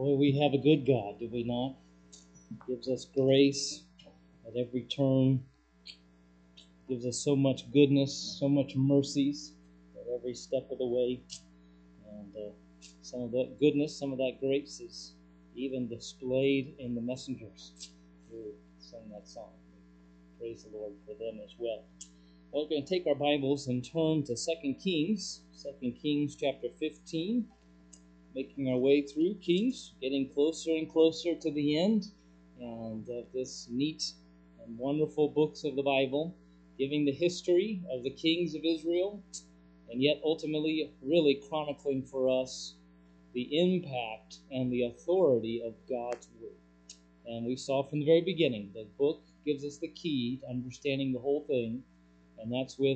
Boy, we have a good God, do we not? Gives us grace at every turn. Gives us so much goodness, so much mercies at every step of the way. And some of that goodness, some of that grace is even displayed in the messengers who sing that song. Praise the Lord for them as well. Well, we're going to take our Bibles and turn to 2 Kings. 2 Kings chapter 15. Making our way through Kings, getting closer and closer to the end, and this neat and wonderful books of the Bible, giving the history of the kings of Israel, and yet ultimately really chronicling for us the impact and the authority of God's Word. And we saw from the very beginning, the book gives us the key to understanding the whole thing, and that's with,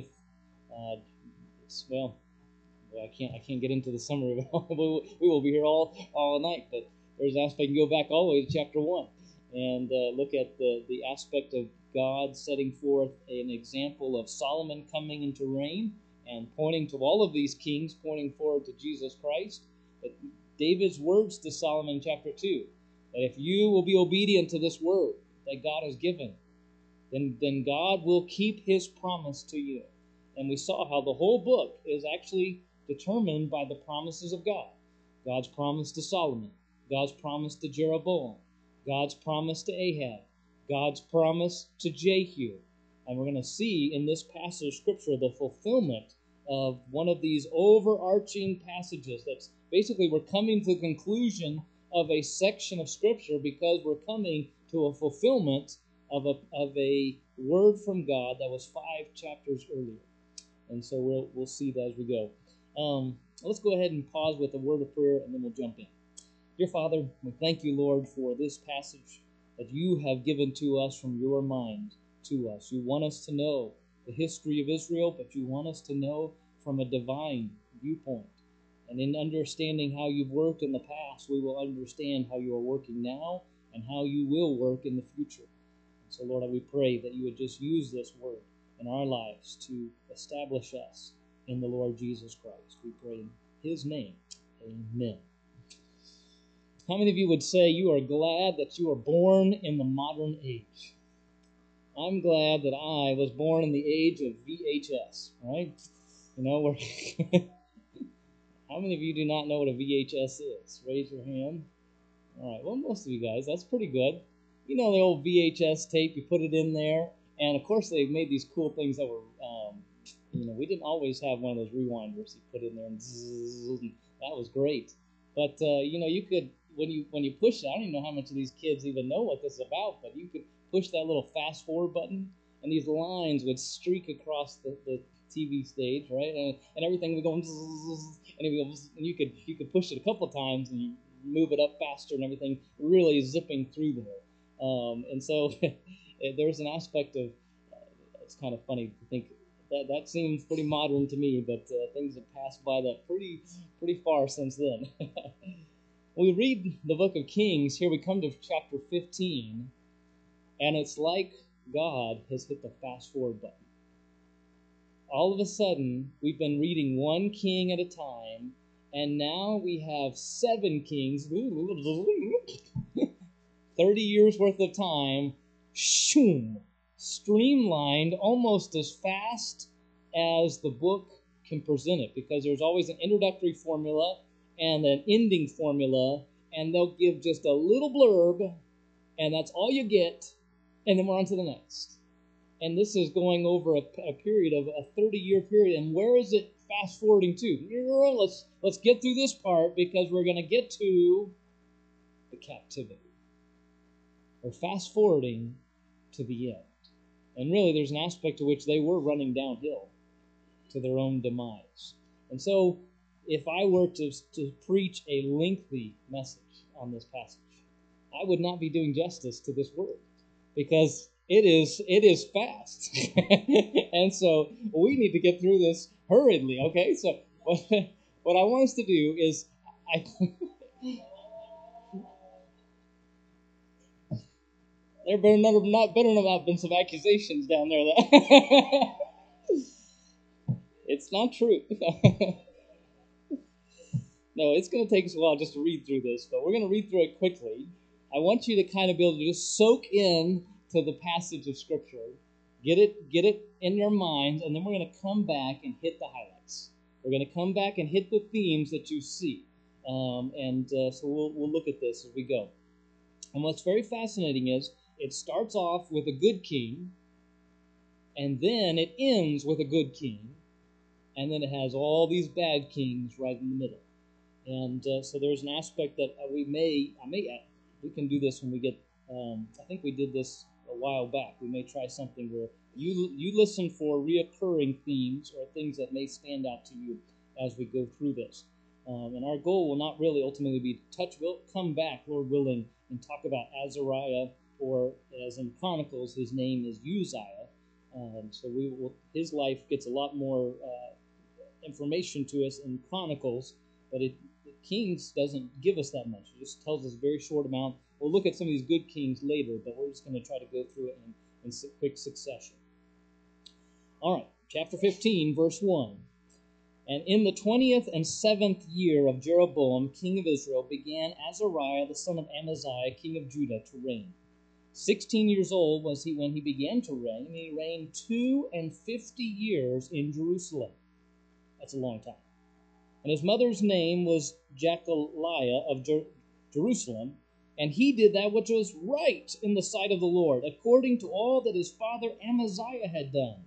I can't get into the summary of it all. We will be here all night, but there's an aspect. You can go back all the way to chapter 1 and look at the aspect of God setting forth an example of Solomon coming into reign and pointing to all of these kings, pointing forward to Jesus Christ. But David's words to Solomon in chapter 2, that if you will be obedient to this word that God has given, then God will keep his promise to you. And we saw how the whole book is actually determined by the promises of God. God's promise to Solomon, God's promise to Jeroboam, God's promise to Ahab, God's promise to Jehu. And we're going to see in this passage of Scripture the fulfillment of one of these overarching passages. That's basically, we're coming to the conclusion of a section of Scripture because we're coming to a fulfillment of a word from God that was 5 chapters earlier. And so we'll see that as we go. Let's go ahead and pause with a word of prayer, and then we'll jump in. Dear Father, we thank you, Lord, for this passage that you have given to us from your mind to us. You want us to know the history of Israel, but you want us to know from a divine viewpoint. And in understanding how you've worked in the past, we will understand how you are working now and how you will work in the future. And so, Lord, we pray that you would just use this word in our lives to establish us in the Lord Jesus Christ. We pray in his name. Amen. How many of you would say you are glad that you are born in the modern age? I'm glad that I was born in the age of VHS, right? You know, how many of you do not know what a VHS is? Raise your hand. All right, well, most of you guys, that's pretty good. You know the old VHS tape, you put it in there, and of course they've made these cool things that were, we didn't always have one of those rewinders you put in there, and zzz, that was great. But, you could, when you push it, I don't even know how much of these kids even know what this is about, but you could push that little fast forward button, and these lines would streak across the TV stage, right? And everything would go zzz, and you could push it a couple of times, and you move it up faster and everything, really zipping through there. And so there's an aspect of, it's kind of funny to think that seems pretty modern to me, but things have passed by that pretty far since then. When we read the book of Kings, here we come to chapter 15, and it's like God has hit the fast forward button. All of a sudden, we've been reading one king at a time, and now we have 7 kings, 30 years worth of time, streamlined almost as fast as the book can present it, because there's always an introductory formula and an ending formula, and they'll give just a little blurb, and that's all you get, and then we're on to the next. And this is going over a period of a 30-year period, and where is it fast-forwarding to? Let's get through this part, because we're going to get to the captivity. We're fast-forwarding to the end. And really, there's an aspect to which they were running downhill to their own demise. And so, if I were to preach a lengthy message on this passage, I would not be doing justice to this word, because it is fast. And so, we need to get through this hurriedly, okay? So, what I want us to do is, there better not have been some accusations down there. It's not true. No, it's going to take us a while just to read through this, but we're going to read through it quickly. I want you to kind of be able to just soak in to the passage of Scripture, get it in your minds, and then we're going to come back and hit the highlights. We're going to come back and hit the themes that you see, so we'll look at this as we go. And what's very fascinating is it starts off with a good king, and then it ends with a good king, and then it has all these bad kings right in the middle. And so there's an aspect that we can do this when we get, I think we did this a while back. We may try something where you listen for reoccurring themes or things that may stand out to you as we go through this. And our goal will not really ultimately be to touch. We'll come back, Lord willing, and talk about Azariah, or as in Chronicles, his name is Uzziah. His life gets a lot more information to us in Chronicles, but Kings doesn't give us that much. It just tells us a very short amount. We'll look at some of these good kings later, but we're just going to try to go through it in quick succession. All right, chapter 15, verse 1. And in the 20th and 7th year of Jeroboam, king of Israel, began Azariah, the son of Amaziah, king of Judah, to reign. 16 years old was he when he began to reign, and he reigned 52 years in Jerusalem. That's a long time. And his mother's name was Jechaliah of Jerusalem, and he did that which was right in the sight of the Lord, according to all that his father Amaziah had done,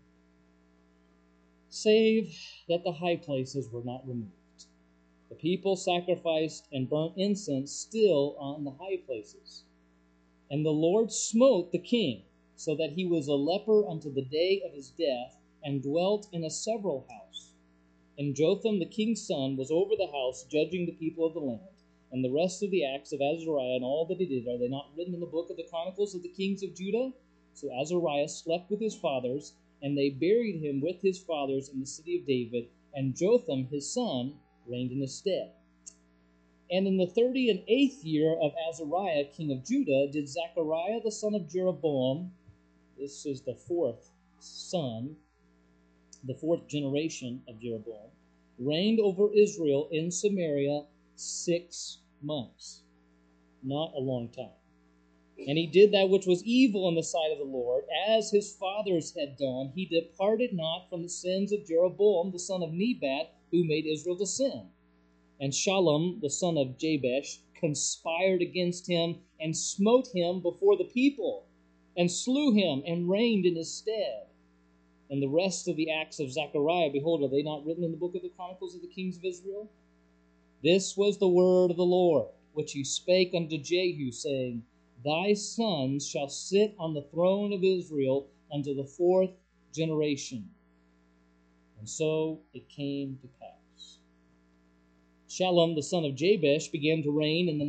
save that the high places were not removed. The people sacrificed and burnt incense still on the high places. And the Lord smote the king, so that he was a leper unto the day of his death, and dwelt in a several house. And Jotham the king's son was over the house, judging the people of the land. And the rest of the acts of Azariah and all that he did, are they not written in the book of the Chronicles of the kings of Judah? So Azariah slept with his fathers, and they buried him with his fathers in the city of David, and Jotham his son reigned in his stead. And in the 38th year of Azariah king of Judah did Zechariah the son of Jeroboam, this is the fourth son, the fourth generation of Jeroboam, reigned over Israel in Samaria 6 months. Not a long time. And he did that which was evil in the sight of the Lord, as his fathers had done. He departed not from the sins of Jeroboam the son of Nebat, who made Israel to sin. And Shallum the son of Jabesh conspired against him, and smote him before the people, and slew him, and reigned in his stead. And the rest of the acts of Zechariah, behold, are they not written in the book of the Chronicles of the kings of Israel? This was the word of the Lord, which he spake unto Jehu, saying, Thy sons shall sit on the throne of Israel unto the 4th generation. And so it came to pass. Shallum the son of Jabesh began to reign in the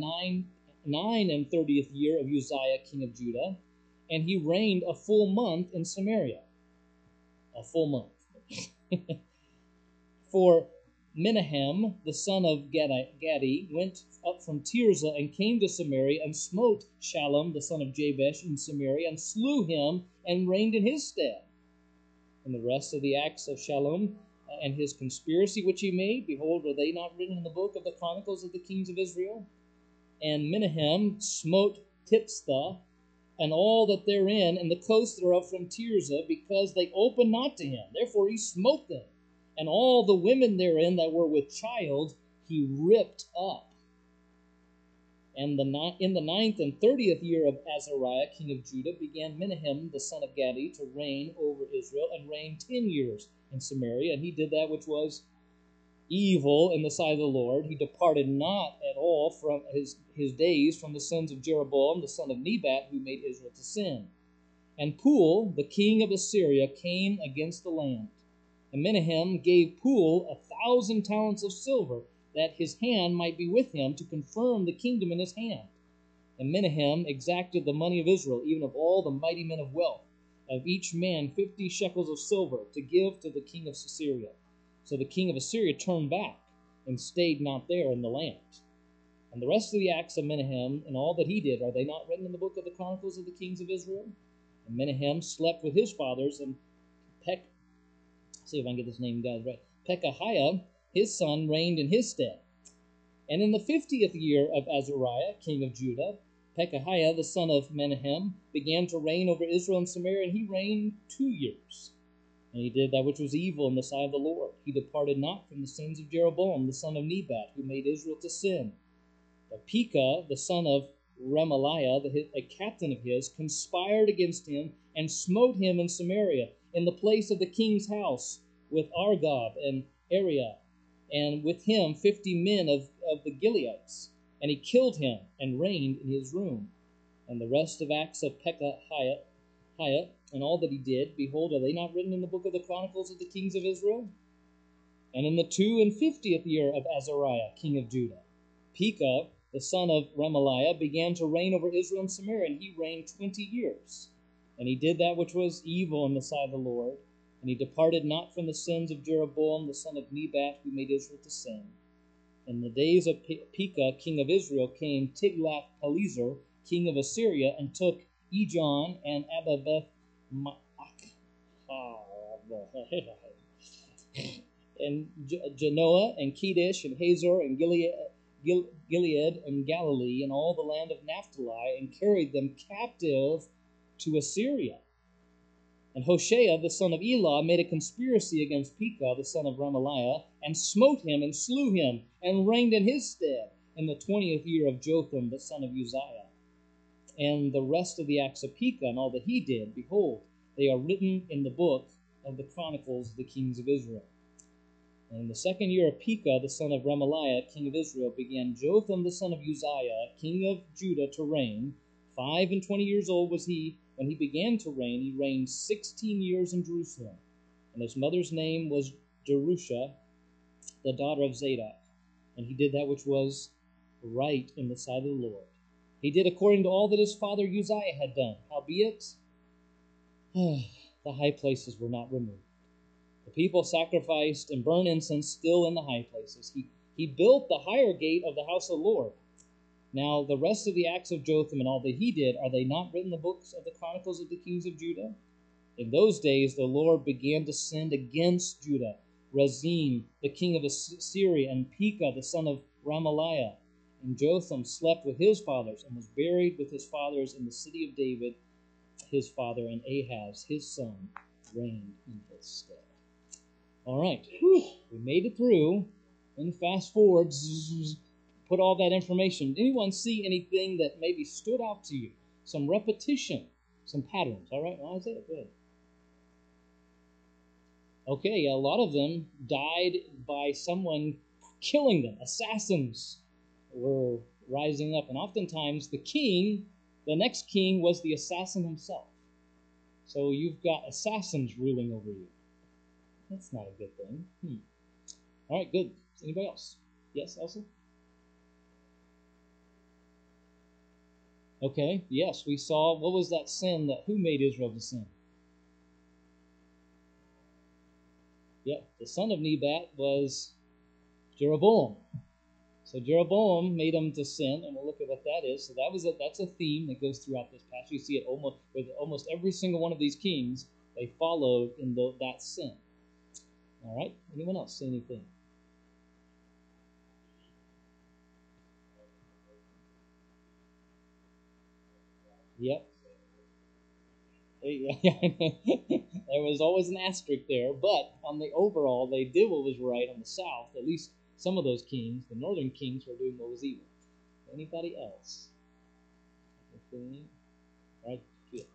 39th year of Uzziah king of Judah, and he reigned a full month in Samaria. A full month. For Menahem, the son of Gadi, went up from Tirzah and came to Samaria, and smote Shallum, the son of Jabesh, in Samaria, and slew him, and reigned in his stead. And the rest of the acts of Shallum and his conspiracy which he made, behold, are they not written in the book of the Chronicles of the kings of Israel? And Menahem smote Tiphsah, and all that therein, and the coast thereof from Tirzah, because they opened not to him. Therefore he smote them. And all the women therein that were with child he ripped up. And in the 9th and 30th year of Azariah king of Judah began Menahem the son of Gadi to reign over Israel, and reigned 10 years in Samaria. And he did that which was evil in the sight of the Lord. He departed not at all from his days from the sins of Jeroboam the son of Nebat, who made Israel to sin. And Pul, the king of Assyria, came against the land. And Menahem gave Pul 1,000 talents of silver, that his hand might be with him, to confirm the kingdom in his hand. And Menahem exacted the money of Israel, even of all the mighty men of wealth, of each man 50 shekels of silver, to give to the king of Assyria. So the king of Assyria turned back, and stayed not there in the land. And the rest of the acts of Menahem, and all that he did, are they not written in the book of the Chronicles of the kings of Israel? And Menahem slept with his fathers, and see if I can get this name guys right. Pekahiah, his son, reigned in his stead. And in the 50th year of Azariah, king of Judah, Pekahiah, the son of Menahem, began to reign over Israel and Samaria, and he reigned 2 years. And he did that which was evil in the sight of the Lord. He departed not from the sins of Jeroboam, the son of Nebat, who made Israel to sin. But Pekah, the son of Remaliah, a captain of his, conspired against him and smote him in Samaria, in the place of the king's house, with Argob and Ariah, and with him 50 men of the Gileadites. And he killed him and reigned in his room. And the rest of acts of Pekahiah, and all that he did, behold, are they not written in the book of the Chronicles of the kings of Israel? And in the 52nd year of Azariah, king of Judah, Pekah, the son of Remaliah, began to reign over Israel and Samaria, and he reigned 20 years. And he did that which was evil in the sight of the Lord, and he departed not from the sins of Jeroboam, the son of Nebat, who made Israel to sin. In the days of Pekah, king of Israel, came Tiglath-Pileser, king of Assyria, and took Ijon and Ababeth and Genoa and Kedesh and Hazor and Gilead and Galilee and all the land of Naphtali, and carried them captive to Assyria. And Hoshea, the son of Elah, made a conspiracy against Pekah, the son of Remaliah, and smote him and slew him, and reigned in his stead in the 20th year of Jotham, the son of Uzziah. And the rest of the acts of Pekah and all that he did, behold, they are written in the book of the Chronicles of the kings of Israel. And in the 2nd year of Pekah, the son of Remaliah, king of Israel, began Jotham, the son of Uzziah, king of Judah, to reign. 25 years old was he when he began to reign. He reigned 16 years in Jerusalem. And his mother's name was Jerusha, the daughter of Zadok. And he did that which was right in the sight of the Lord. He did according to all that his father Uzziah had done. Howbeit, the high places were not removed. The people sacrificed and burned incense still in the high places. He built the higher gate of the house of the Lord. Now, the rest of the acts of Jotham and all that he did, are they not written in the books of the Chronicles of the kings of Judah? In those days the Lord began to send against Judah Rezin, the king of Assyria, and Pekah, the son of Remaliah. And Jotham slept with his fathers, and was buried with his fathers in the city of David, his father, and Ahaz, his son, reigned in his stead. All right, we made it through. And fast forward, put all that information. Did anyone see anything that maybe stood out to you? Some repetition, some patterns. All right, well, Isaiah, good. Okay, a lot of them died by someone killing them. Assassins were rising up. And oftentimes the next king was the assassin himself. So you've got assassins ruling over you. That's not a good thing. All right, good. Anybody else? Yes, Elsa? Okay, yes, we saw, what was that sin who made Israel to sin? Yep, the son of Nebat was Jeroboam. So Jeroboam made him to sin, and we'll look at what that is. So that's a theme that goes throughout this passage. You see it with almost every single one of these kings. They followed in that sin. All right, anyone else say anything? Yep. There was always an asterisk there, but on the overall, they did what was right on the south. At least some of those kings, the northern kings, were doing what was evil. Anybody else? Anything? All right, good.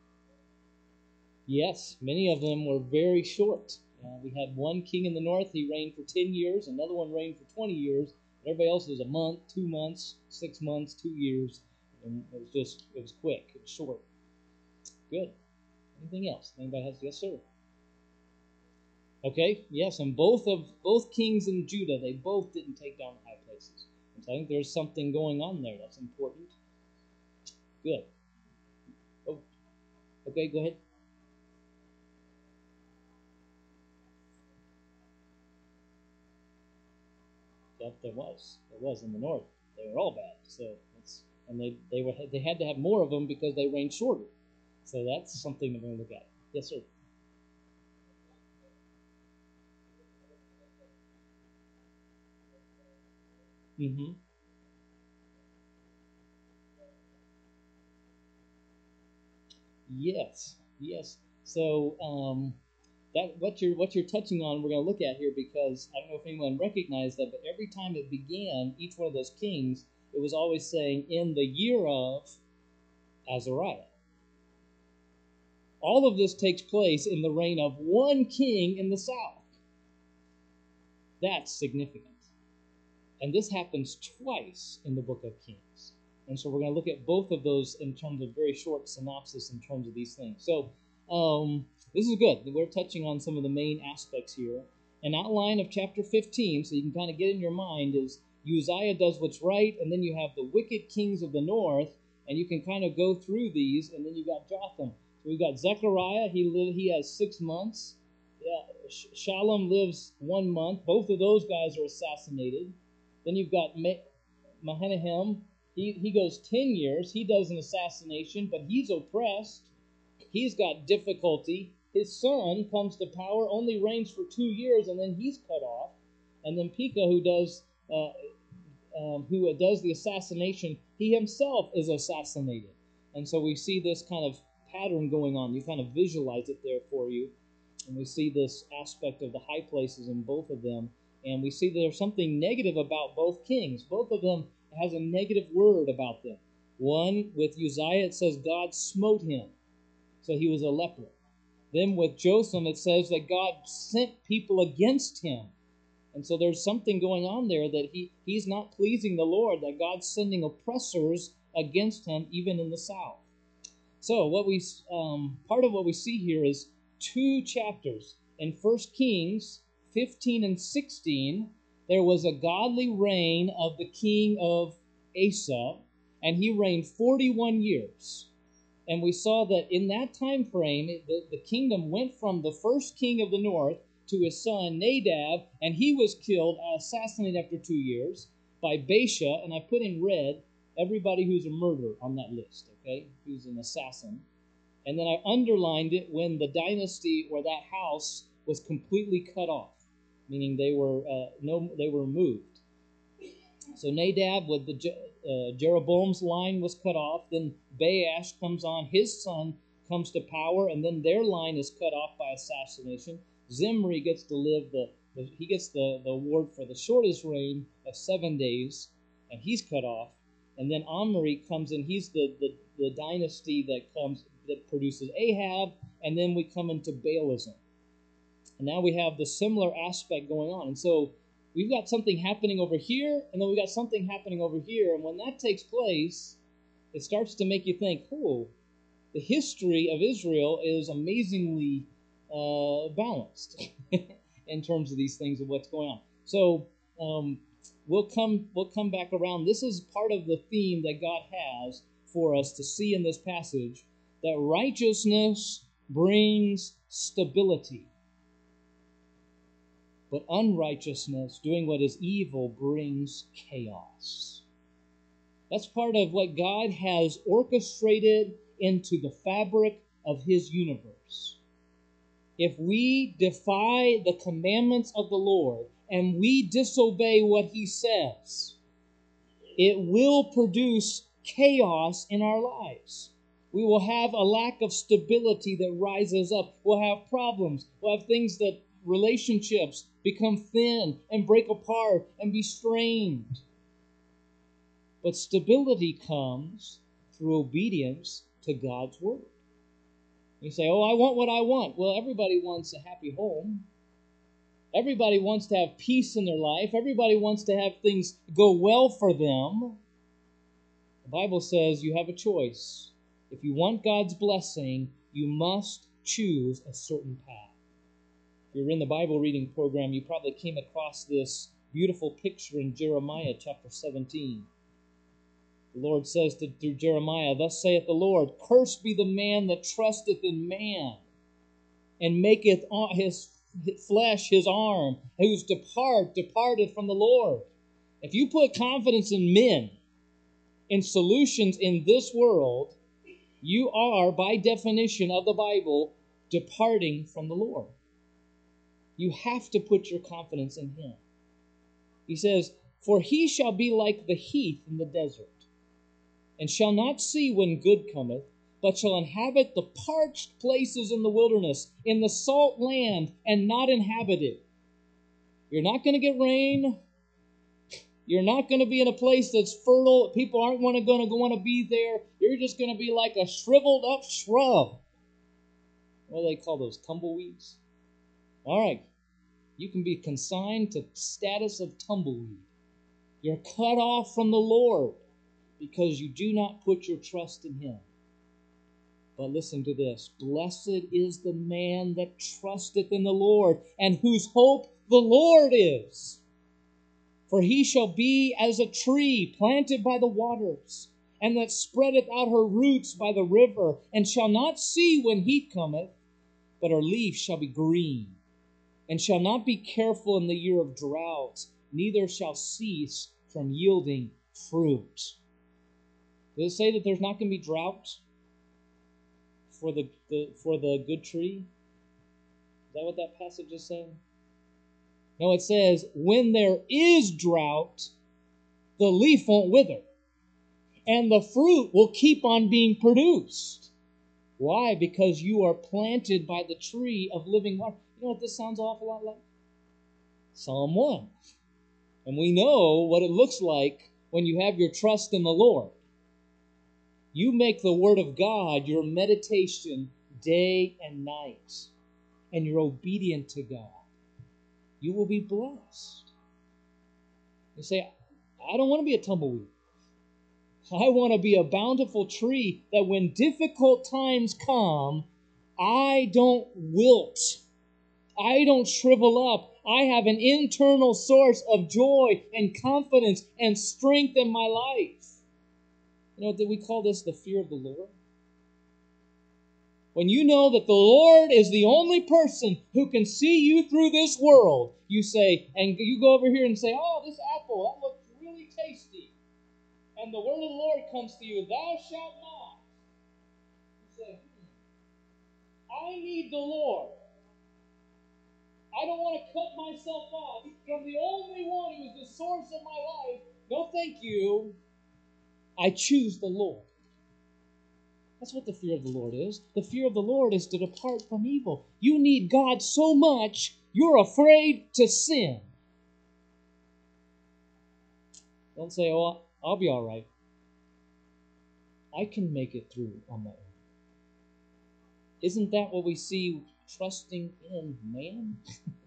Yes, many of them were very short. We had one king in the north, he reigned for 10 years. Another one reigned for 20 years. Everybody else was a month, 2 months, 6 months, 2 years. And it was quick, it was short. Good. Anything else? Anybody has? Yes, sir. Okay, yes, and both kings in Judah, they both didn't take down high places. And so I think there's something going on there that's important. Good. Oh, okay, go ahead. Yep, there was in the north. They were all bad. So they had to have more of them because they reigned shorter. So that's something we're going to look at. Yes, sir. Mm-hmm. Yes, yes. So that what you're touching on, we're going to look at here, because I don't know if anyone recognized that, but every time it began, each one of those kings, it was always saying, "In the year of Azariah." All of this takes place in the reign of one king in the south. That's significant. And this happens twice in the book of Kings. And so we're going to look at both of those in terms of very short synopsis in terms of these things. So this is good. We're touching on some of the main aspects here. An outline of chapter 15, so you can kind of get in your mind, is Uzziah does what's right, and then you have the wicked kings of the north, and you can kind of go through these, and then you got Jotham. So we've got Zechariah. He has 6 months. Shalom lives 1 month. Both of those guys are assassinated. Then you've got Mahanahem. He goes 10 years. He does an assassination, but he's oppressed. He's got difficulty. His son comes to power, only reigns for 2 years, and then he's cut off. And then Pekah, who does the assassination, he himself is assassinated. And so we see this kind of pattern going on. You kind of visualize it there for you. And we see this aspect of the high places in both of them. And we see there's something negative about both kings. Both of them has a negative word about them. One, with Uzziah, it says God smote him. So he was a leper. Then with Jotham, it says that God sent people against him. And so there's something going on there that he's not pleasing the Lord, that God's sending oppressors against him, even in the south. So part of what we see here is 2 chapters. In 1 Kings 15 and 16, there was a godly reign of the king of Asa, and he reigned 41 years. And we saw that in that time frame, the kingdom went from the first king of the north to his son Nadab, and he was killed, assassinated after 2 years, by Baasha, and I put in red everybody who's a murderer on that list, okay, who's an assassin. And then I underlined it when the dynasty or that house was completely cut off, meaning they were removed. So Nadab with Jeroboam's line was cut off. Then Baash comes on, his son comes to power, and then their line is cut off by assassination. Zimri gets to live he gets the award for the shortest reign of 7 days, and he's cut off. And then Omri comes in. He's the dynasty that produces Ahab, and then we come into Baalism. And now we have the similar aspect going on. And so we've got something happening over here, and then we've got something happening over here. And when that takes place, it starts to make you think, the history of Israel is amazingly balanced in terms of these things of what's going on. So we'll come back around. This is part of the theme that God has for us to see in this passage, that righteousness brings stability, but unrighteousness, doing what is evil, brings chaos. That's part of what God has orchestrated into the fabric of His universe. If we defy the commandments of the Lord and we disobey what He says, it will produce chaos in our lives. We will have a lack of stability that rises up. We'll have problems. We'll have things that relationships become thin and break apart and be strained. But stability comes through obedience to God's word. You say, I want what I want. Well, everybody wants a happy home. Everybody wants to have peace in their life. Everybody wants to have things go well for them. The Bible says you have a choice. If you want God's blessing, you must choose a certain path. If you're in the Bible reading program, you probably came across this beautiful picture in Jeremiah chapter 17. The Lord says through Jeremiah, "Thus saith the Lord, Cursed be the man that trusteth in man, and maketh his flesh his arm, whose departed from the Lord." If you put confidence in men, in solutions in this world, you are, by definition of the Bible, departing from the Lord. You have to put your confidence in Him. He says, For he shall be like the heath in the desert, and shall not see when good cometh, but shall inhabit the parched places in the wilderness, in the salt land, and not inhabit it. You're not going to get rain. You're not going to be in a place that's fertile. People aren't going to want to be there. You're just going to be like a shriveled up shrub. What do they call those? Tumbleweeds? All right. You can be consigned to status of tumbleweed. You're cut off from the Lord because you do not put your trust in Him. But listen to this. Blessed is the man that trusteth in the Lord, and whose hope the Lord is. For he shall be as a tree planted by the waters, and that spreadeth out her roots by the river, and shall not see when heat cometh, but her leaf shall be green, and shall not be careful in the year of drought, neither shall cease from yielding fruit. Does it say that there's not going to be drought for the good tree? Is that what that passage is saying? No, it says, when there is drought, the leaf won't wither, and the fruit will keep on being produced. Why? Because you are planted by the tree of living water. You know what this sounds an awful lot like? Psalm 1. And we know what it looks like when you have your trust in the Lord. You make the Word of God your meditation day and night, and you're obedient to God. You will be blessed. You say, I don't want to be a tumbleweed. I want to be a bountiful tree that when difficult times come, I don't wilt. I don't shrivel up. I have an internal source of joy and confidence and strength in my life. You know, we call this the fear of the Lord. When you know that the Lord is the only person who can see you through this world, you say, and you go over here and say, oh, this apple, that looks really tasty. And the word of the Lord comes to you, thou shalt not. You say, I need the Lord. I don't want to cut myself off from the only one who is the source of my life. No, thank you. I choose the Lord. That's what the fear of the Lord is. The fear of the Lord is to depart from evil. You need God so much, you're afraid to sin. Don't say, oh, I'll be all right. I can make it through on my own. Isn't that what we see trusting in man?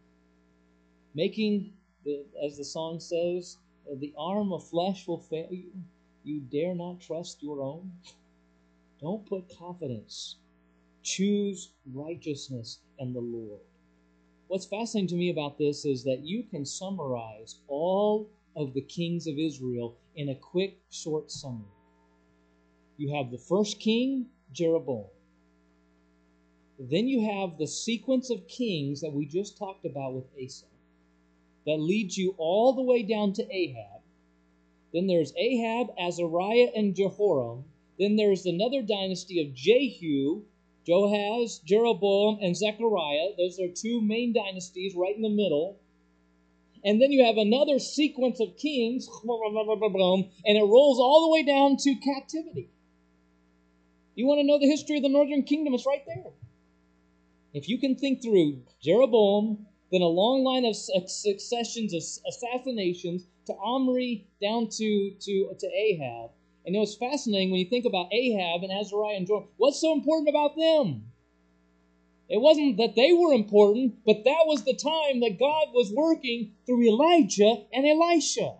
Making, as the song says, the arm of flesh will fail you. You dare not trust your own. Don't put confidence. Choose righteousness and the Lord. What's fascinating to me about this is that you can summarize all of the kings of Israel in a quick, short summary. You have the first king, Jeroboam. Then you have the sequence of kings that we just talked about with Asa that leads you all the way down to Ahab. Then there's Ahab, Azariah, and Jehoram. Then there's another dynasty of Jehu, Joahaz, Jeroboam, and Zechariah. Those are two main dynasties right in the middle. And then you have another sequence of kings, and it rolls all the way down to captivity. You want to know the history of the northern kingdom? It's right there. If you can think through Jeroboam, then a long line of successions of assassinations to Omri down to Ahab. And it was fascinating when you think about Ahab and Azariah and Joram. What's so important about them? It wasn't that they were important, but that was the time that God was working through Elijah and Elisha.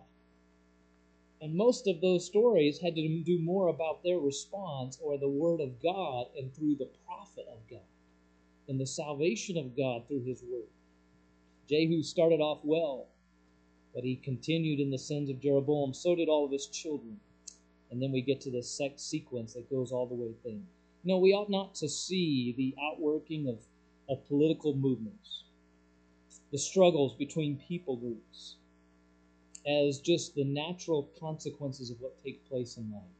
And most of those stories had to do more about their response or the word of God and through the prophet of God and the salvation of God through his word. Jehu started off well, but he continued in the sins of Jeroboam. So did all of his children. And then we get to the sequence that goes all the way through. No, we ought not to see the outworking of political movements, the struggles between people groups, as just the natural consequences of what takes place in life.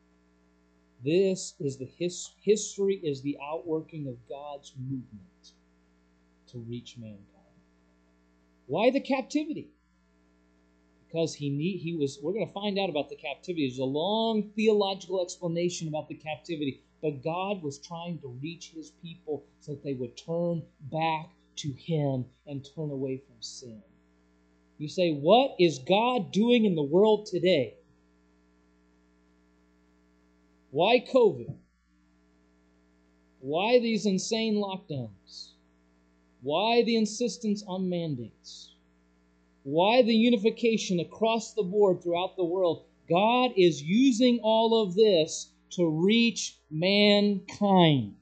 This is the history is the outworking of God's movement to reach mankind. Why the captivity? because we're going to find out about the captivity. There's a long theological explanation about the captivity, but God was trying to reach his people so that they would turn back to him and turn away from sin. You say, what is God doing in the world today? Why COVID? Why these insane lockdowns? Why the insistence on mandates? Why the unification across the board throughout the world? God is using all of this to reach mankind,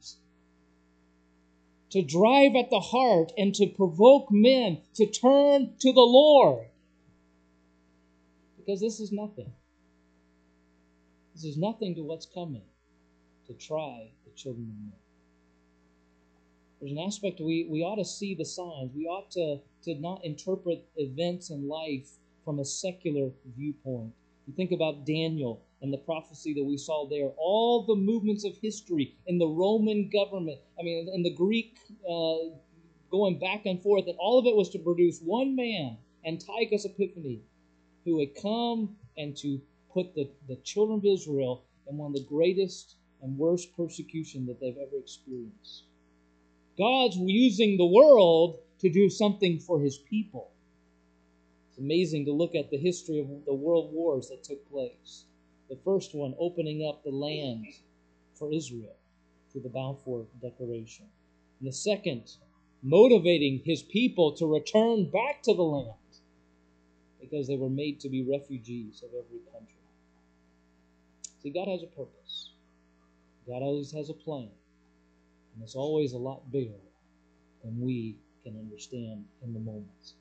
to drive at the heart and to provoke men to turn to the Lord. Because this is nothing. This is nothing to what's coming to try the children of men. There's an aspect we ought to see the signs. We ought to not interpret events in life from a secular viewpoint. You think about Daniel and the prophecy that we saw there, all the movements of history in the Roman government, in the Greek going back and forth, and all of it was to produce one man, Antiochus Epiphanes, who would come and to put the children of Israel in one of the greatest and worst persecution that they've ever experienced. God's using the world to do something for his people. It's amazing to look at the history of the world wars that took place. The first one opening up the land for Israel through the Balfour Declaration. And the second, motivating his people to return back to the land because they were made to be refugees of every country. See, God has a purpose. God always has a plan. And it's always a lot bigger than we can understand in the moment.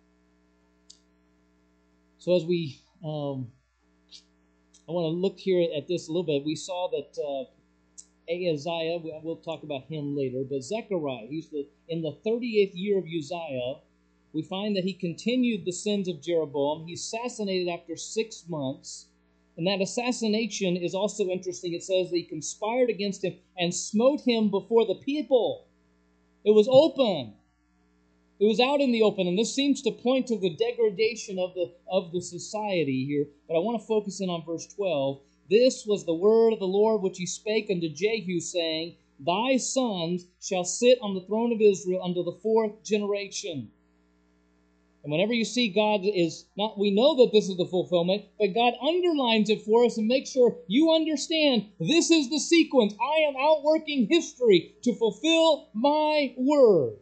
So as we, I want to look here at this a little bit. We saw that Ahaziah, we'll talk about him later, but Zechariah, in the 30th year of Uzziah, we find that he continued the sins of Jeroboam. He's assassinated after 6 months. And that assassination is also interesting. It says that he conspired against him and smote him before the people. It was open. It was out in the open. And this seems to point to the degradation of the society here. But I want to focus in on verse 12. This was the word of the Lord which he spake unto Jehu, saying, Thy sons shall sit on the throne of Israel unto the 4th generation. And whenever you see God is not, we know that this is the fulfillment, but God underlines it for us and makes sure you understand this is the sequence. I am outworking history to fulfill my word.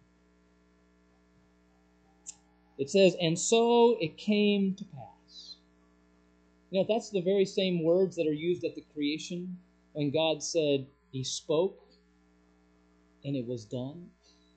It says, and so it came to pass. You know, that's the very same words that are used at the creation when God said he spoke and it was done.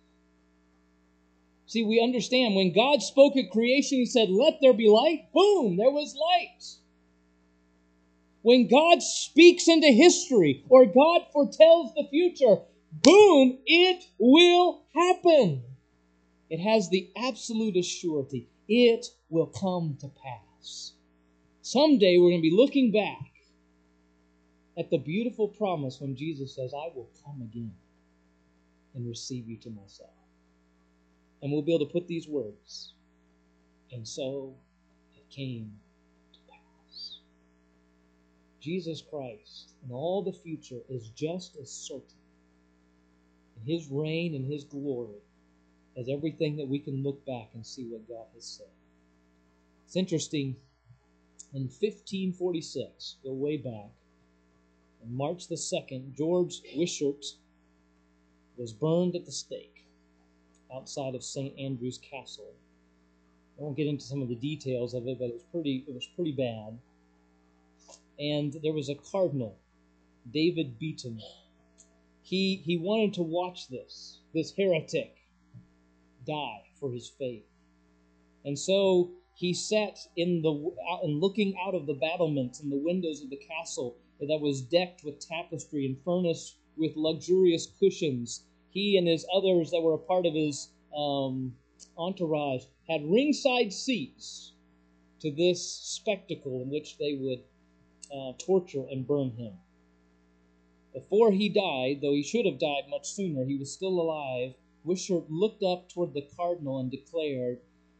See, we understand when God spoke at creation, he said, let there be light. Boom, there was light. When God speaks into history or God foretells the future, boom, it will happen. It has the absolute assurity. It will come to pass. Someday we're going to be looking back at the beautiful promise when Jesus says, I will come again and receive you to myself. And we'll be able to put these words, and so it came to pass. Jesus Christ in all the future is just as certain in his reign and his glory as everything that we can look back and see what God has said. It's interesting, in 1546, go way back, on March the 2nd, George Wishart was burned at the stake outside of St. Andrew's Castle. I won't get into some of the details of it, but it was pretty bad. And there was a cardinal, David Beaton. He wanted to watch this heretic die for his faith. And so he sat and looking out of the battlements and the windows of the castle that was decked with tapestry and furnished with luxurious cushions. He and his others that were a part of his entourage had ringside seats to this spectacle in which they would torture and burn him. Before he died, though he should have died much sooner, he was still alive. Wishart looked up toward the cardinal and declared,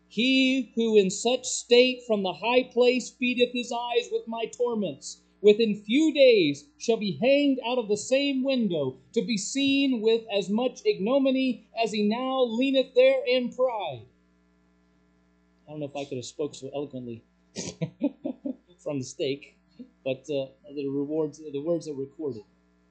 He who in such state from the high place feedeth his eyes with my torments, within few days shall be hanged out of the same window, to be seen with as much ignominy as he now leaneth there in pride. I don't know if I could have spoke so eloquently from the stake, but the words are recorded.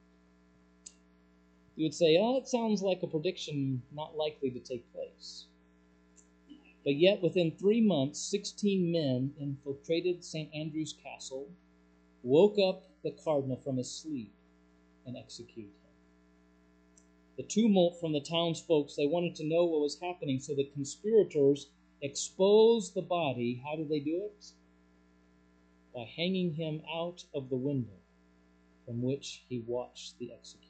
You would say, oh, it sounds like a prediction not likely to take place. But yet, within 3 months, 16 men infiltrated St. Andrew's Castle, woke up the cardinal from his sleep, and executed him. The tumult from the townsfolk, they wanted to know what was happening, so the conspirators exposed the body. How did they do it? By hanging him out of the window from which he watched the execution.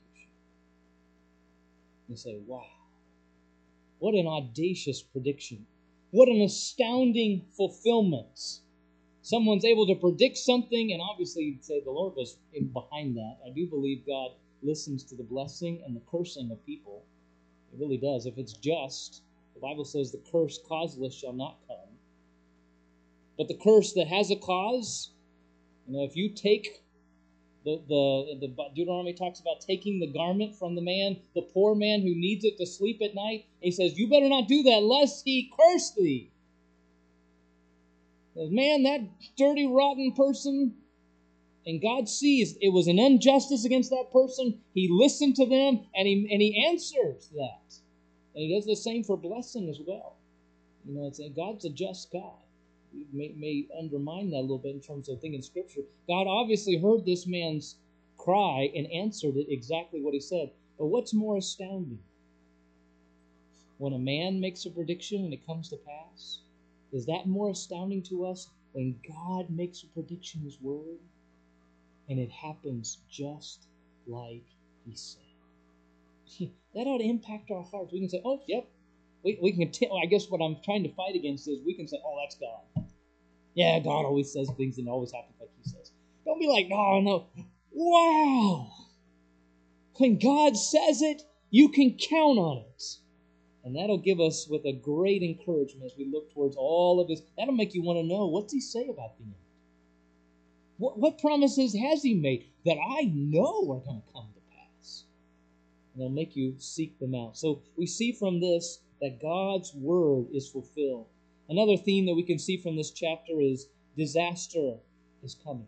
You say, wow, what an audacious prediction. What an astounding fulfillment. Someone's able to predict something, and obviously you'd say the Lord was behind that. I do believe God listens to the blessing and the cursing of people. It really does. If it's just, the Bible says the curse causeless shall not come. But the curse that has a cause, if you take the Deuteronomy talks about taking the garment from the man, the poor man who needs it to sleep at night. He says, you better not do that, lest he curse thee. Man, that dirty, rotten person, and God sees it was an injustice against that person. He listened to them, and he answers that. And he does the same for blessing as well. God's a just God. We may undermine that a little bit in terms of thinking Scripture. God obviously heard this man's cry and answered it exactly what he said. But what's more astounding? When a man makes a prediction and it comes to pass, is that more astounding to us when God makes a prediction, His Word, and it happens just like He said? That ought to impact our hearts. We can say, oh, yep. We can I guess what I'm trying to fight against is we can say, oh, that's God. Yeah, God always says things and it always happens like He says. Don't be like, no. Wow! When God says it, you can count on it. And that'll give us with a great encouragement as we look towards all of His. That'll make you want to know, what's He say about the end? What promises has He made that I know are going to come to pass? And it'll make you seek them out. So we see from this that God's Word is fulfilled. Another theme that we can see from this chapter is disaster is coming.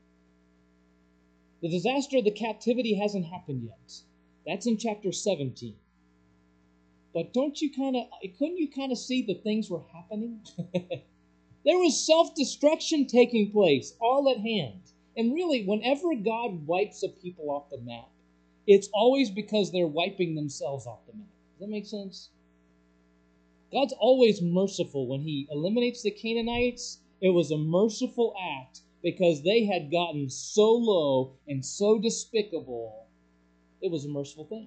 The disaster of the captivity hasn't happened yet. That's in chapter 17. But couldn't you kind of see that things were happening? There was self-destruction taking place, all at hand. And really, whenever God wipes a people off the map, it's always because they're wiping themselves off the map. Does that make sense? God's always merciful. When He eliminates the Canaanites, it was a merciful act because they had gotten so low and so despicable. It was a merciful thing.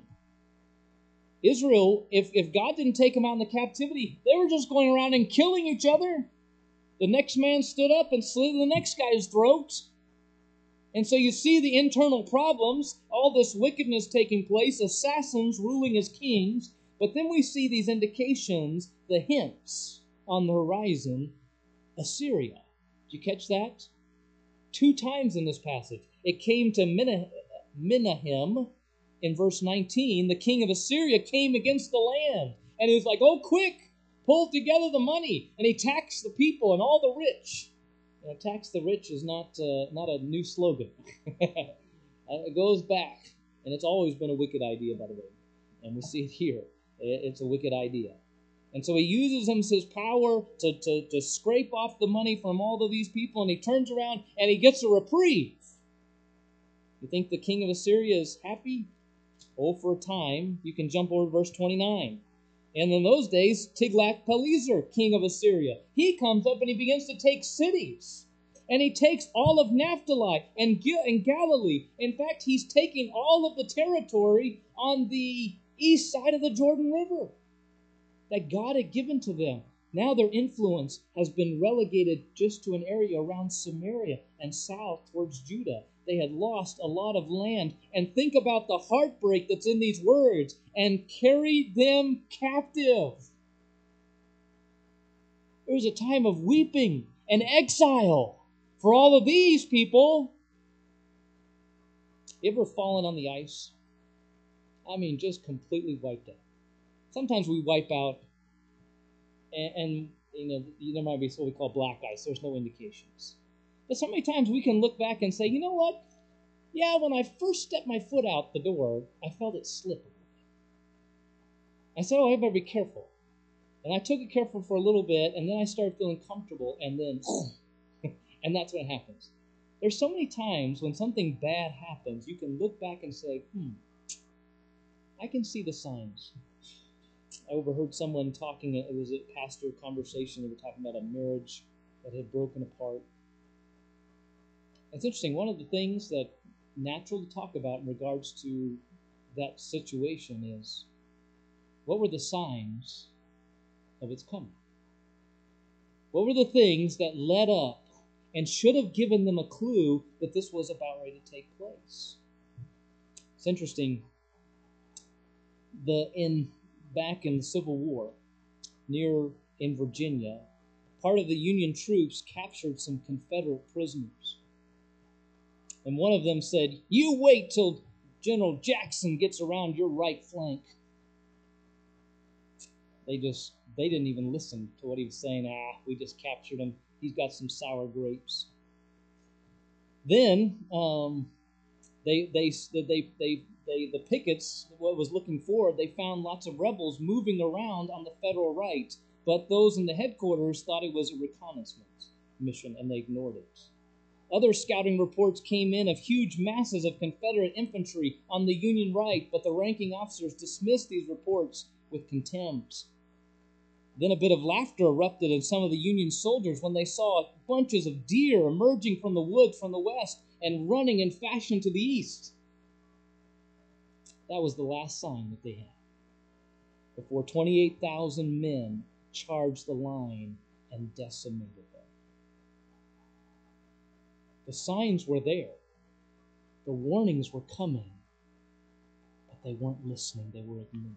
Israel, if God didn't take them out in the captivity, they were just going around and killing each other. The next man stood up and slit the next guy's throat. And so you see the internal problems, all this wickedness taking place, assassins ruling as kings. But then we see these indications, the hints on the horizon, Assyria. Did you catch that? 2 times in this passage. It came to Menahem in verse 19. The king of Assyria came against the land. And he was like, oh, quick, pull together the money. And he taxed the people and all the rich. Tax the rich is not a new slogan. It goes back. And it's always been a wicked idea, by the way. And we see it here. It's a wicked idea. And so he uses his power to scrape off the money from all of these people, and he turns around and he gets a reprieve. You think the king of Assyria is happy? Oh, for a time. You can jump over to verse 29. And in those days, Tiglath-Pileser, king of Assyria, he comes up and he begins to take cities. And he takes all of Naphtali and Galilee. In fact, he's taking all of the territory on the east side of the Jordan River that God had given to them. Now their influence has been relegated just to an area around Samaria and south towards Judah. They had lost a lot of land. And think about the heartbreak that's in these words. And carried them captive. There was a time of weeping and exile for all of these people. You ever fallen on the ice? I mean, just completely wiped out. Sometimes we wipe out, and there might be what we call black ice. There's no indications. But so many times we can look back and say, you know what? Yeah, when I first stepped my foot out the door, I felt it slip. I said, oh, I better be careful. And I took it careful for a little bit, and then I started feeling comfortable, and then, and that's what happens. There's so many times when something bad happens, you can look back and say, I can see the signs. I overheard someone talking, it was a pastor conversation, they were talking about a marriage that had broken apart. It's interesting, one of the things that natural to talk about in regards to that situation is, what were the signs of its coming? What were the things that led up and should have given them a clue that this was about ready to take place? It's interesting, back in the Civil War, in Virginia, part of the Union troops captured some Confederate prisoners. And one of them said, "You wait till General Jackson gets around your right flank." They didn't even listen to what he was saying. We just captured him. He's got some sour grapes. Then the pickets, what was looking forward, they found lots of rebels moving around on the federal right, but those in the headquarters thought it was a reconnaissance mission, and they ignored it. Other scouting reports came in of huge masses of Confederate infantry on the Union right, but the ranking officers dismissed these reports with contempt. Then a bit of laughter erupted in some of the Union soldiers when they saw bunches of deer emerging from the woods from the west and running in fashion to the east. That was the last sign that they had before 28,000 men charged the line and decimated them. The signs were there. The warnings were coming, but they weren't listening. They were ignored.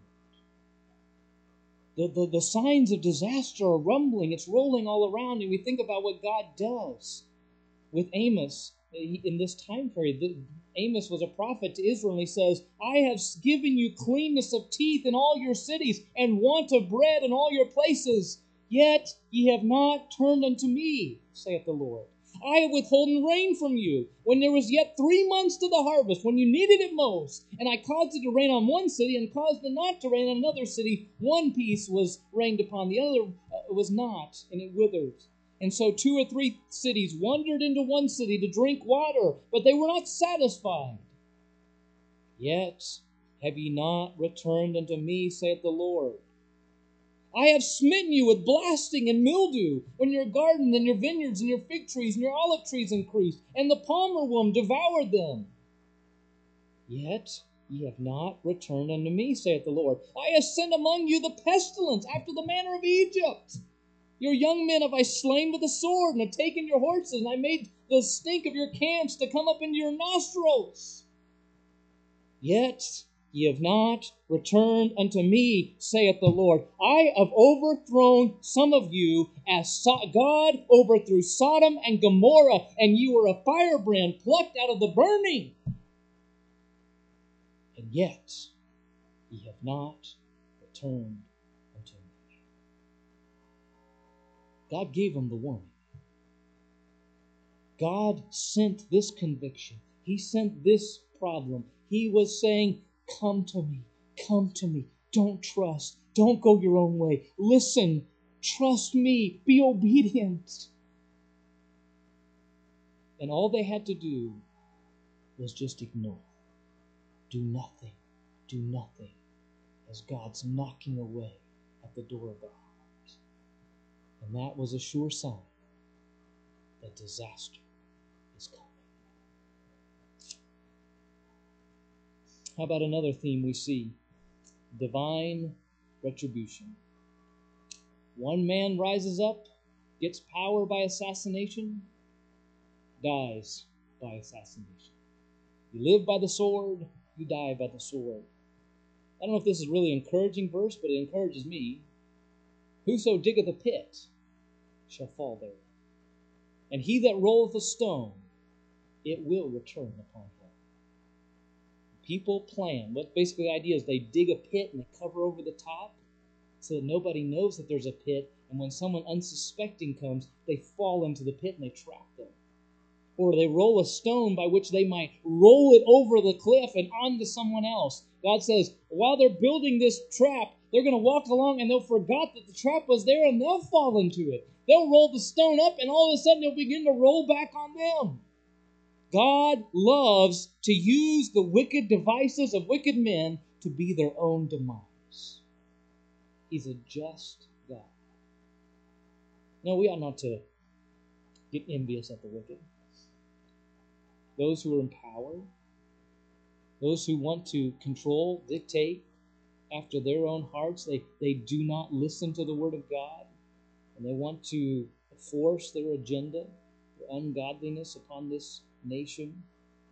The signs of disaster are rumbling. It's rolling all around, and we think about what God does with Amos in this time period. Amos was a prophet to Israel, and he says, "I have given you cleanness of teeth in all your cities, and want of bread in all your places. Yet ye have not turned unto me, saith the Lord. I have withholden rain from you, when there was yet 3 months to the harvest, when you needed it most. And I caused it to rain on one city, and caused it not to rain on another city. One piece was rained upon, the other was not, and it withered. And so 2 or 3 cities wandered into one city to drink water, but they were not satisfied. Yet have ye not returned unto me, saith the Lord. I have smitten you with blasting and mildew, when your garden and your vineyards and your fig trees and your olive trees increased, and the palmer worm devoured them. Yet ye have not returned unto me, saith the Lord. I have sent among you the pestilence after the manner of Egypt. Your young men have I slain with the sword, and have taken your horses, and I made the stink of your camps to come up into your nostrils. Yet ye have not returned unto me, saith the Lord. I have overthrown some of you, as God overthrew Sodom and Gomorrah, and you were a firebrand plucked out of the burning. And yet ye have not returned unto me. God gave them the warning. God sent this conviction. He sent this problem. He was saying, come to me. Come to me. Don't trust. Don't go your own way. Listen. Trust me. Be obedient. And all they had to do was just ignore. Do nothing. Do nothing. As God's knocking away at the door of their heart. And that was a sure sign that disaster is coming. How about another theme we see? Divine retribution. One man rises up, gets power by assassination, dies by assassination. You live by the sword, you die by the sword. I don't know if this is really an encouraging verse, but it encourages me. Whoso diggeth a pit shall fall therein. And he that rolleth a stone, it will return upon him. People plan. What basically the idea is they dig a pit and they cover over the top so that nobody knows that there's a pit, and when someone unsuspecting comes, they fall into the pit and they trap them. Or they roll a stone by which they might roll it over the cliff and onto someone else. God says, while they're building this trap, they're going to walk along and they'll forget that the trap was there and they'll fall into it. They'll roll the stone up and all of a sudden it'll begin to roll back on them. God loves to use the wicked devices of wicked men to be their own demise. He's a just God. No, we ought not to get envious at the wicked. Those who are in power, those who want to control, dictate after their own hearts, they do not listen to the Word of God, and they want to force their agenda, their ungodliness upon this nation.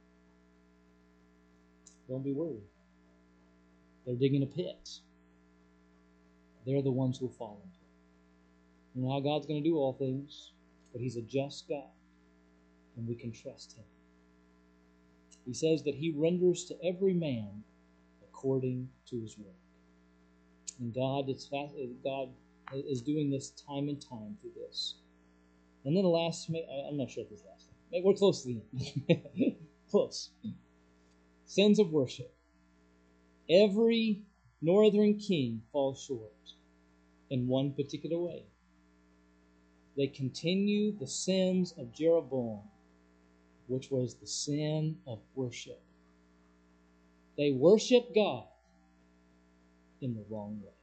Don't be worried. They're digging a pit. They're the ones who fall into it. You know how God's going to do all things, but He's a just God, and we can trust Him. He says that He renders to every man according to his work. And God is doing this time and time through this. And then the last, I'm not sure if this last thing. We're close to the end. Close. Sins of worship. Every northern king falls short in one particular way. They continue the sins of Jeroboam, which was the sin of worship. They worship God in the wrong way.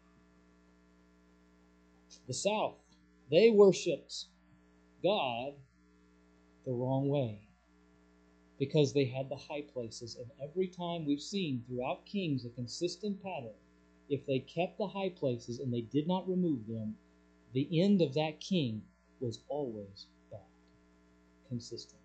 The south, they worshipped God the wrong way because they had the high places. And every time we've seen throughout Kings a consistent pattern. If they kept the high places and they did not remove them, the end of that king was always bad. Consistent.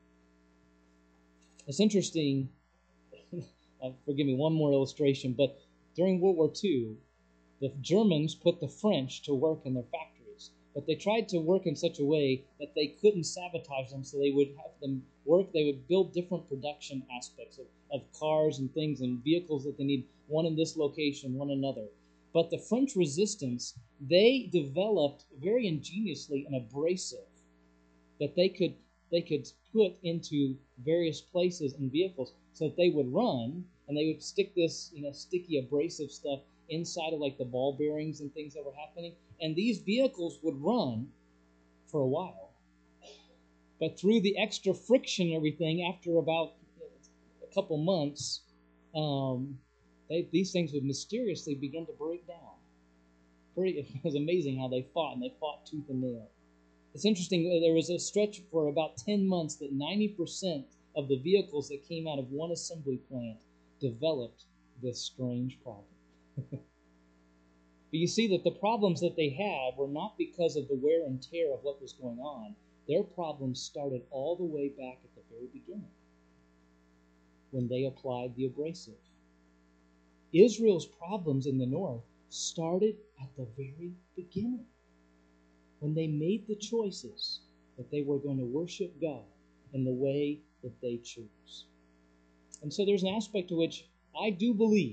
It's interesting. Forgive me, one more illustration, but during World War II, the Germans put the French to work in their factories, but they tried to work in such a way that they couldn't sabotage them, so they would have them work. They would build different production aspects of cars and things and vehicles that they need, one in this location, one another. But the French resistance, they developed very ingeniously an abrasive that they could put into various places and vehicles so that they would run, and they would stick this sticky abrasive stuff inside of like the ball bearings and things that were happening, and these vehicles would run for a while. But through the extra friction and everything, after about a couple months, these things would mysteriously begin to break down. It was amazing how they fought, and they fought tooth and nail. It's interesting, there was a stretch for about 10 months that 90% of the vehicles that came out of one assembly plant developed this strange problem. But you see that the problems that they had were not because of the wear and tear of what was going on. Their problems started all the way back at the very beginning when they applied the abrasive. Israel's problems in the north started at the very beginning when they made the choices that they were going to worship God in the way that they choose. And so there's an aspect to which I do believe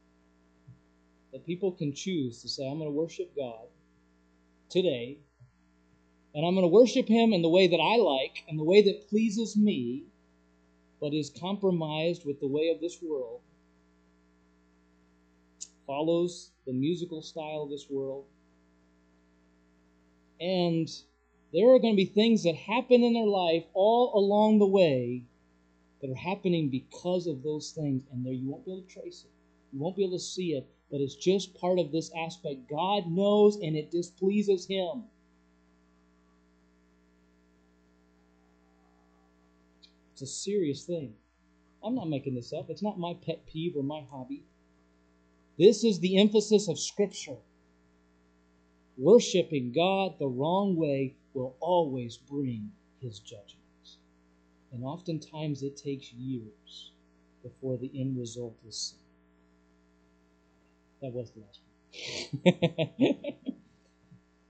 that people can choose to say, I'm going to worship God today, and I'm going to worship Him in the way that I like, and the way that pleases me, but is compromised with the way of this world, follows the musical style of this world. And there are going to be things that happen in their life all along the way that are happening because of those things, and there you won't be able to trace it. You won't be able to see it, but it's just part of this aspect. God knows, and it displeases Him. It's a serious thing. I'm not making this up. It's not my pet peeve or my hobby. This is the emphasis of Scripture. Worshipping God the wrong way will always bring His judgments. And oftentimes it takes years before the end result is seen. That was the last one.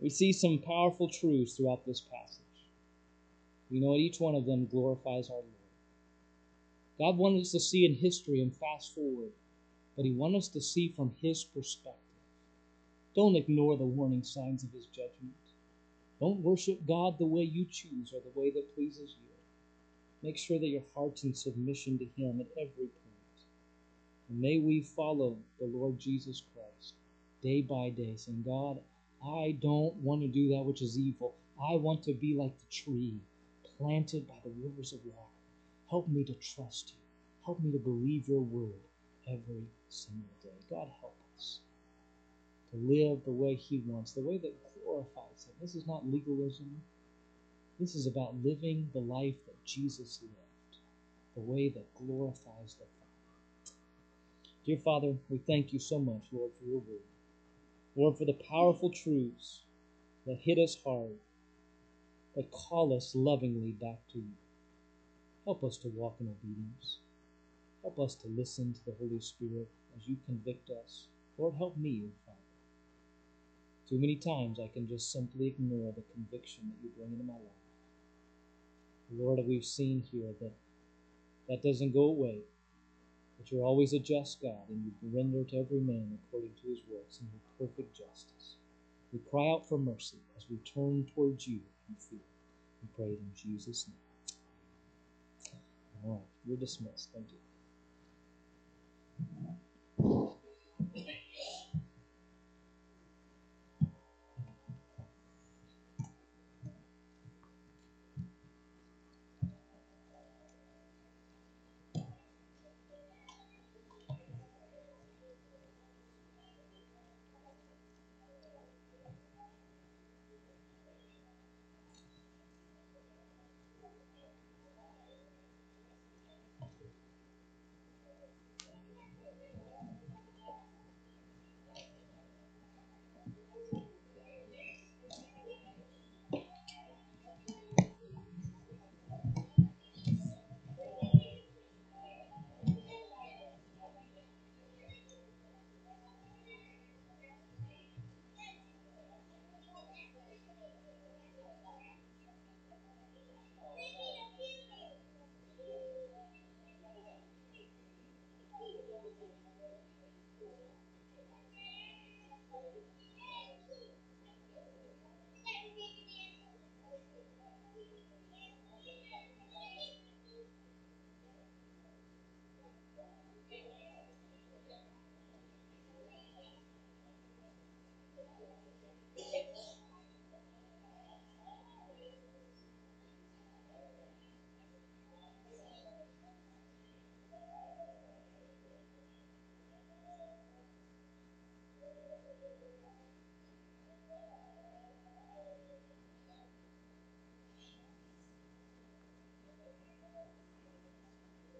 We see some powerful truths throughout this passage. We know each one of them glorifies our Lord. God wanted us to see in history and fast forward, but He wanted us to see from His perspective. Don't ignore the warning signs of His judgment. Don't worship God the way you choose or the way that pleases you. Make sure that your heart's in submission to Him at every point. And may we follow the Lord Jesus Christ day by day, saying, God, I don't want to do that which is evil. I want to be like the tree planted by the rivers of water. Help me to trust you. Help me to believe your word every single day. God, help us to live the way He wants, the way that glorifies Him. This is not legalism. This is about living the life that Jesus lived, the way that glorifies the Father. Dear Father, we thank you so much, Lord, for your word. Lord, for the powerful truths that hit us hard, that call us lovingly back to you. Help us to walk in obedience. Help us to listen to the Holy Spirit as you convict us. Lord, help me, Father. Too many times I can just simply ignore the conviction that you bring into my life. Lord, we've seen here that that doesn't go away, that you're always a just God, and you render to every man according to his works in your perfect justice. We cry out for mercy as we turn towards you in fear. We pray it in Jesus' name. All right, you're dismissed. Thank you.